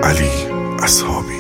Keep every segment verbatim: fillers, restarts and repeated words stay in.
علی اصحابی.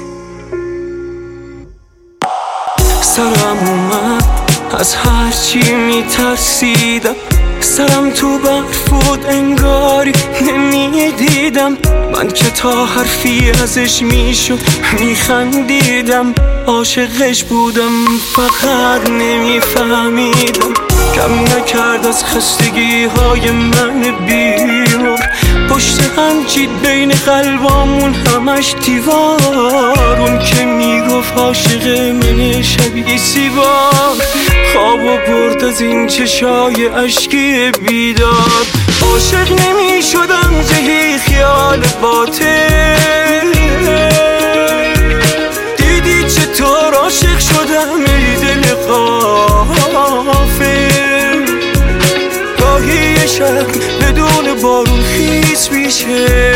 سرم اومد از هرچی میترسیدم، سرم تو برف بود انگاری نمیدیدم. من که تا حرفی ازش میشد میخندیدم، عاشقش بودم فقط نمیفهمیدم. کم نکرد از خستگی های من بیمار، پشت هم چید بین قلبامون همش دیوار. اون که میگفت عاشق من شبیه سیبار، خوابو برد از این چشای عشقی بیدار. عاشق نمی شدم جهی خیال باطل، دیدی چطور عاشق شدم ای دل غافل. گاهی شب بدون بارون خیس میشه،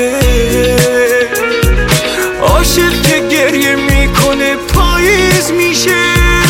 عاشق که گریه میکنه پاییز میشه.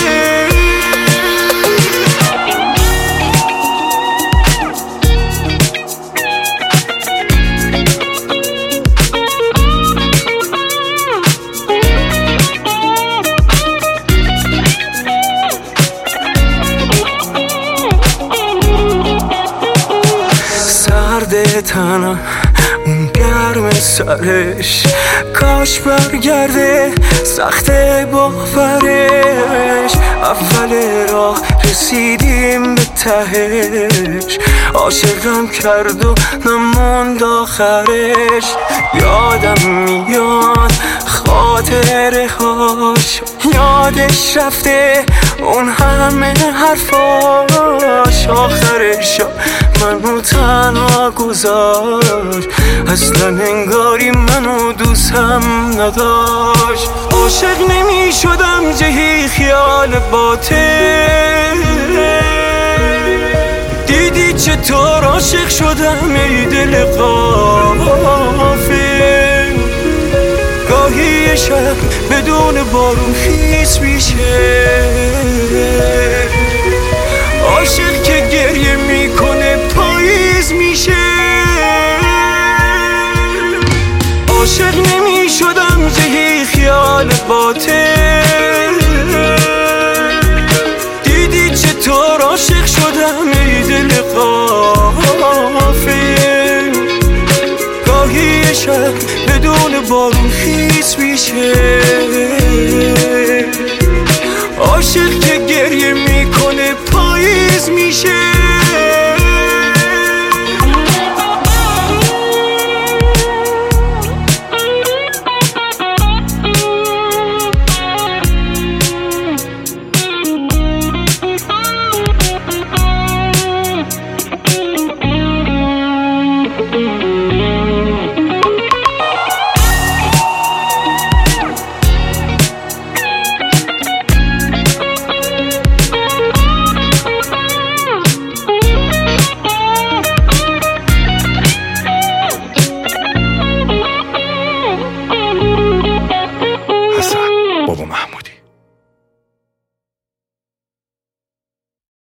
سرده تنم اون گرم سرش، کاش برگرده سخته باورش. اول راه رسیدیم به تهش، عاشقم کرد و نموند آخرش. یادم میاد خاطره هاش، یادش رفته اون همه حرفاش. آخرش منو تنها گذاشت، اصلا انگاری منو دوستم نداشت. عاشق نمی شدم جهی خیال باطل، دیدی چطور عاشق شدم ای دل غافل. گاهی شب بدون بارون خیس میشه، عاشق که گریه میکنه پاییز میشه. عاشق نمی شدم جهی خیال باطل، دیدی چطور عاشق شدم ای دل غافل. گاهی شب بدون بارون خیس میشه، عاشق که گریه میکنه پاییز میشه.